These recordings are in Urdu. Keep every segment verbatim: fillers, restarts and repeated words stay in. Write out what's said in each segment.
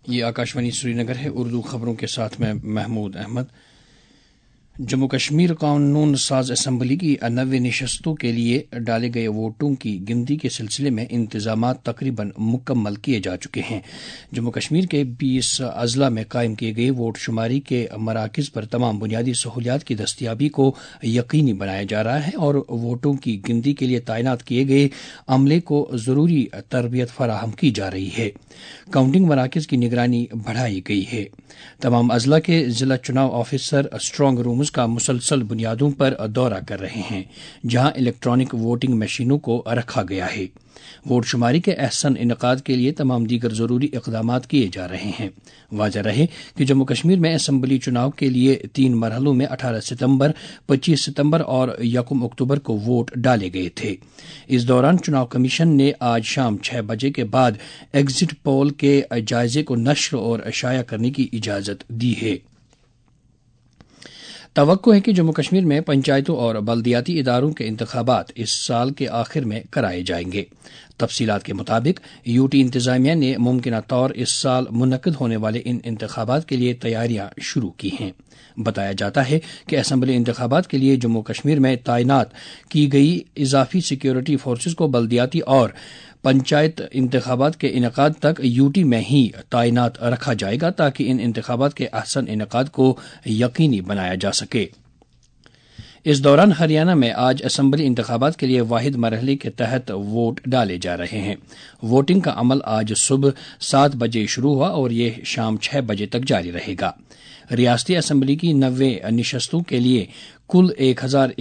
یہ آکاشوانی سری نگر ہے۔ اردو خبروں کے ساتھ میں محمود احمد۔ جموں کشمیر قانون ساز اسمبلی کی نوے نشستوں کے لیے ڈالے گئے ووٹوں کی گنتی کے سلسلے میں انتظامات تقریباً مکمل کیے جا چکے ہیں۔ جموں کشمیر کے بیس اضلاع میں قائم کیے گئے ووٹ شماری کے مراکز پر تمام بنیادی سہولیات کی دستیابی کو یقینی بنایا جا رہا ہے اور ووٹوں کی گنتی کے لیے تعینات کیے گئے عملے کو ضروری تربیت فراہم کی جا رہی ہے۔ کاؤنٹنگ مراکز کی نگرانی بڑھائی گئی ہے۔ تمام اضلاع کے ضلع چناؤ آفیسر اسٹرانگ رومز کا مسلسل بنیادوں پر دورہ کر رہے ہیں، جہاں الیکٹرانک ووٹنگ مشینوں کو رکھا گیا ہے۔ ووٹ شماری کے احسن انعقاد کے لیے تمام دیگر ضروری اقدامات کیے جا رہے ہیں۔ واضح رہے کہ جموں کشمیر میں اسمبلی چناؤ کے لیے تین مرحلوں میں اٹھارہ ستمبر، پچیس ستمبر اور یکم اکتوبر کو ووٹ ڈالے گئے تھے۔ اس دوران چناؤ کمیشن نے آج شام چھ بجے کے بعد ایگزٹ پول کے جائزے کو نشر اور شائع کرنے کی اجازت دی ہے۔ توقع ہے کہ جموں کشمیر میں پنچایتوں اور بلدیاتی اداروں کے انتخابات اس سال کے آخر میں کرائے جائیں گے۔ تفصیلات کے مطابق یو ٹی انتظامیہ نے ممکنہ طور اس سال منعقد ہونے والے ان انتخابات کے لیے تیاریاں شروع کی ہیں۔ بتایا جاتا ہے کہ اسمبلی انتخابات کے لیے جموں کشمیر میں تعینات کی گئی اضافی سیکیورٹی فورسز کو بلدیاتی اور پنچایت انتخابات کے انعقاد تک یو ٹی میں ہی تعینات رکھا جائے گا تاکہ ان انتخابات کے احسن انعقاد کو یقینی بنایا جا سکے۔ اس دوران ہریانہ میں آج اسمبلی انتخابات کے لیے واحد مرحلے کے تحت ووٹ ڈالے جا رہے ہیں۔ ووٹنگ کا عمل آج صبح سات بجے شروع ہوا اور یہ شام چھ بجے تک جاری رہے گا۔ ریاستی اسمبلی کی نوے نشستوں کے لیے کل ایک ہزار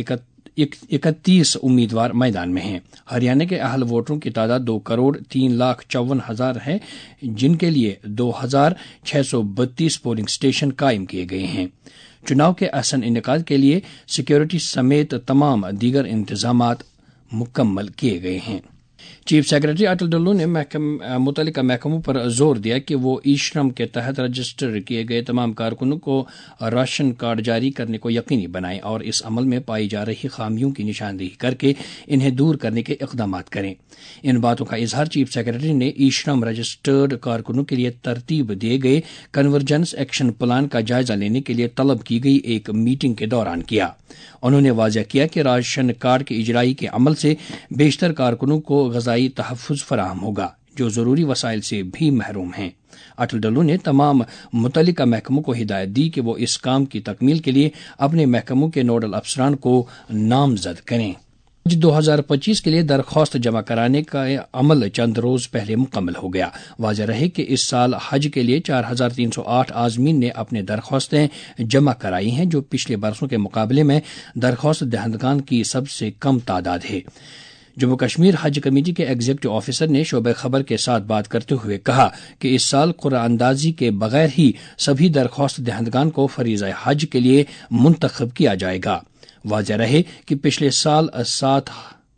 اکتیس امیدوار میدان میں ہیں۔ ہریانہ کے اہل ووٹروں کی تعداد دو کروڑ تین لاکھ چون ہزار ہے، جن کے لیے دو ہزار چھ سو بتیس پولنگ اسٹیشن قائم کیے گئے ہیں۔ چناؤ کے احسن انعقاد کے لیے سیکیورٹی سمیت تمام دیگر انتظامات مکمل کیے گئے ہیں۔ چیف سیکرٹری اٹل ڈلو نے متعلقہ محکموں پر زور دیا کہ وہ ای شرم کے تحت رجسٹر کیے گئے تمام کارکنوں کو راشن کارڈ جاری کرنے کو یقینی بنائیں اور اس عمل میں پائی جا رہی خامیوں کی نشاندہی کر کے انہیں دور کرنے کے اقدامات کریں۔ ان باتوں کا اظہار چیف سیکرٹری نے ای شرم رجسٹرڈ کارکنوں کے لیے ترتیب دیے گئے کنورجنس ایکشن پلان کا جائزہ لینے کے لیے طلب کی گئی ایک میٹنگ کے دوران کیا۔ انہوں نے واضح کیا کہ راشن کارڈ کے اجرائی کے عمل سے بیشتر کارکنوں کو غذائی تحفظ فراہم ہوگا جو ضروری وسائل سے بھی محروم ہیں۔ اٹل ڈلو نے تمام متعلقہ محکموں کو ہدایت دی کہ وہ اس کام کی تکمیل کے لیے اپنے محکموں کے نوڈل افسران کو نامزد کریں۔ آج دو ہزار پچیس کے لیے درخواست جمع کرانے کا عمل چند روز پہلے مکمل ہو گیا۔ واضح رہے کہ اس سال حج کے لیے چار ہزار تین سو آٹھ عازمین نے اپنے درخواستیں جمع کرائی ہیں، جو پچھلے برسوں کے مقابلے میں درخواست دہندگان کی سب سے کم تعداد ہے۔ جموں کشمیر حج کمیٹی کے ایگزیکٹو آفیسر نے شعبہ خبر کے ساتھ بات کرتے ہوئے کہا کہ اس سال قرعہ اندازی کے بغیر ہی سبھی درخواست دہندگان کو فریضہ حج کے لیے منتخب کیا جائے گا۔ واضح رہے کہ پچھلے سال سات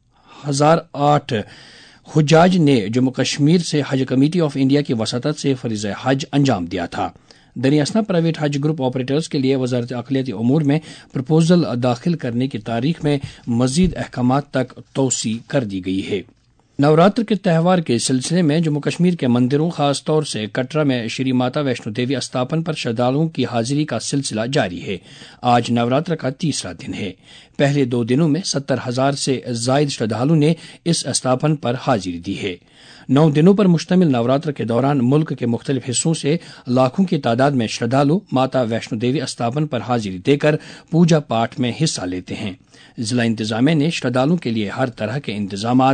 ہزار آٹھ حجاج نے جموں کشمیر سے حج کمیٹی آف انڈیا کی وساطت سے فریضہ حج انجام دیا تھا۔ دریں اثنا پرائیویٹ حج گروپ آپریٹرز کے لیے وزارت اقلیتی امور میں پرپوزل داخل کرنے کی تاریخ میں مزید احکامات تک توسیع کر دی گئی ہے۔ نوراتر کے تہوار کے سلسلے میں جموں کشمیر کے مندروں خاص طور سے کٹرا میں شری ماتا ویشنو دیوی استھاپن پر شردھالوؤں کی حاضری کا سلسلہ جاری ہے۔ آج نوراتر کا تیسرا دن ہے۔ پہلے دو دنوں میں ستر ہزار سے زائد شردھالو نے اس استھاپن پر حاضری دی ہے۔ نو دنوں پر مشتمل نوراتر کے دوران ملک کے مختلف حصوں سے لاکھوں کی تعداد میں شردھالو ماتا ویشنو دیوی استھاپن پر حاضری دے کر پوجا پاٹ میں حصہ لیتے ہیں۔ ضلع انتظامیہ نے شردھالوؤں کے لیے ہر طرح کے انتظامات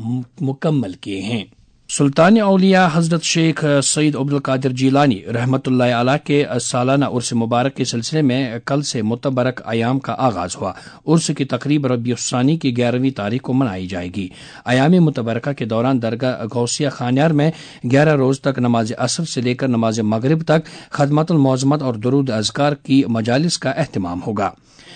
مکمل کیے ہیں۔ سلطان اولیاء حضرت شیخ سید عبدالقادر جیلانی رحمۃ اللہ علیہ کے سالانہ عرس مبارک کے سلسلے میں کل سے متبرک ایام کا آغاز ہوا۔ عرس کی تقریب ربیع الثانی کی گیارہویں تاریخ کو منائی جائے گی۔ ایام متبرکہ کے دوران درگاہ غوثیہ خانیار میں گیارہ روز تک نماز عصر سے لے کر نماز مغرب تک خدمات المعظمت اور درود اذکار کی مجالس کا اہتمام ہوگا۔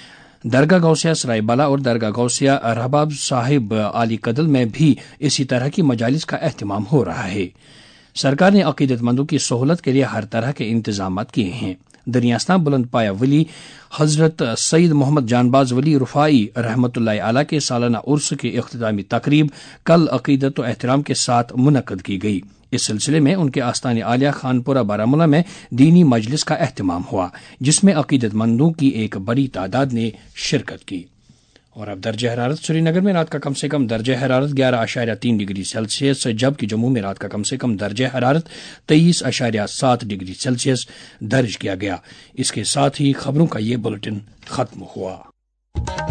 درگاہ غوثیہ سرائے بلا اور درگاہ غوثیہ رباب صاحب علی کدل میں بھی اسی طرح کی مجالس کا اہتمام ہو رہا ہے۔ سرکار نے عقیدت مندوں کی سہولت کے لیے ہر طرح کے انتظامات کیے ہیں۔ دریاستہ بلند پایا ولی حضرت سید محمد جان باز ولی رفائی رحمۃ اللہ علیہ کے سالانہ عرس کی اختتامی تقریب کل عقیدت و احترام کے ساتھ منعقد کی گئی۔ اس سلسلے میں ان کے آستان عالیہ خانپورہ بارہمولہ میں دینی مجلس کا اہتمام ہوا، جس میں عقیدت مندوں کی ایک بڑی تعداد نے شرکت کی۔ اور اب درجہ حرارت سری نگر میں رات کا کم سے کم درجہ حرارت گیارہ اشاریہ تین ڈگری سیلسیس، جبکہ جموں میں رات کا کم سے کم درجہ حرارت تیئیس اشاریہ سات ڈگری سیلسیس درج کیا گیا۔ اس کے ساتھ ہی خبروں کا یہ بلٹن ختم ہوا۔